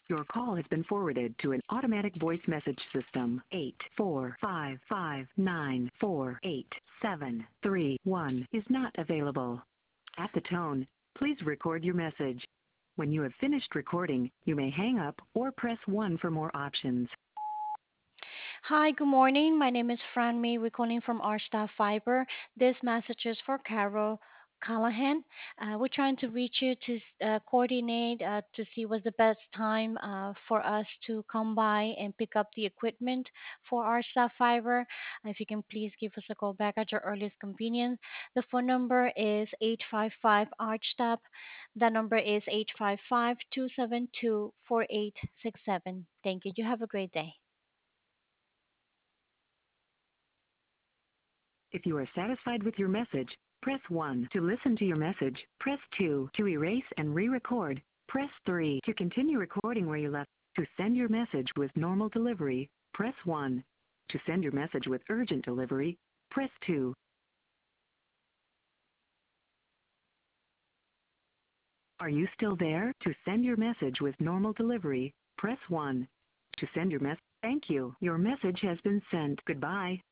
Your call has been forwarded to an automatic voice message system. 845594871 is not available. At the tone, please record your message. When you have finished recording, you may hang up or press 1 for more options. Hi, good morning. My name is Fran May. We're calling from our staff fiber. This message is for Carol Callahan. We're trying to reach you to coordinate to see what's the best time for us to come by and pick up the equipment for our staff fiber. If you can please give us a call back at your earliest convenience. The phone number is 855 ArchStop. The number is 855-272-4867. Thank you. You have a great day. If you are satisfied with your message, press 1 to listen to your message. Press 2 to erase and re-record. Press 3 to continue recording where you left. To send your message with normal delivery, press 1. To send your message with urgent delivery, press 2. Are you still there? To send your message with normal delivery, press 1. To send your message, thank you. Your message has been sent. Goodbye.